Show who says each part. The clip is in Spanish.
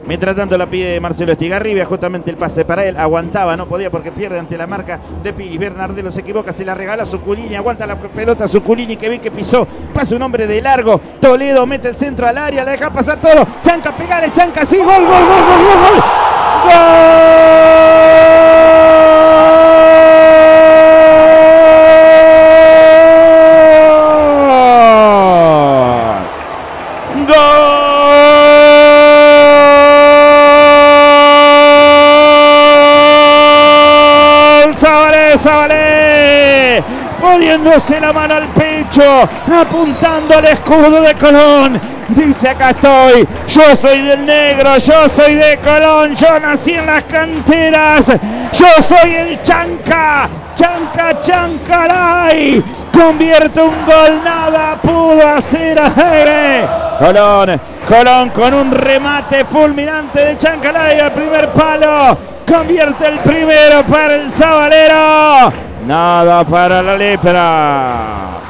Speaker 1: Mientras tanto la pide Marcelo Estigarribia, justamente el pase para él, aguantaba, no podía porque pierde ante la marca de Piris. Bernardelo se equivoca, se la regala a Zuculini, aguanta la pelota a Zuculini, que ve que pisó, pasa un hombre de largo, Toledo mete el centro al área, la deja pasar todo, Chanca, pegale, Chanca, sí, gol, gol, gol, gol, gol, gol.
Speaker 2: Zabalé, poniéndose la mano al pecho, apuntando al escudo de Colón. Dice: acá estoy, yo soy del negro, yo soy de Colón, yo nací en las canteras, yo soy el Chanca, Chanca, Chancaray. Convierte un gol, nada pudo hacer aire. Colón con un remate fulminante de Chancalay al primer palo. Convierte el primero para el Zabalero. Nada para la lepra.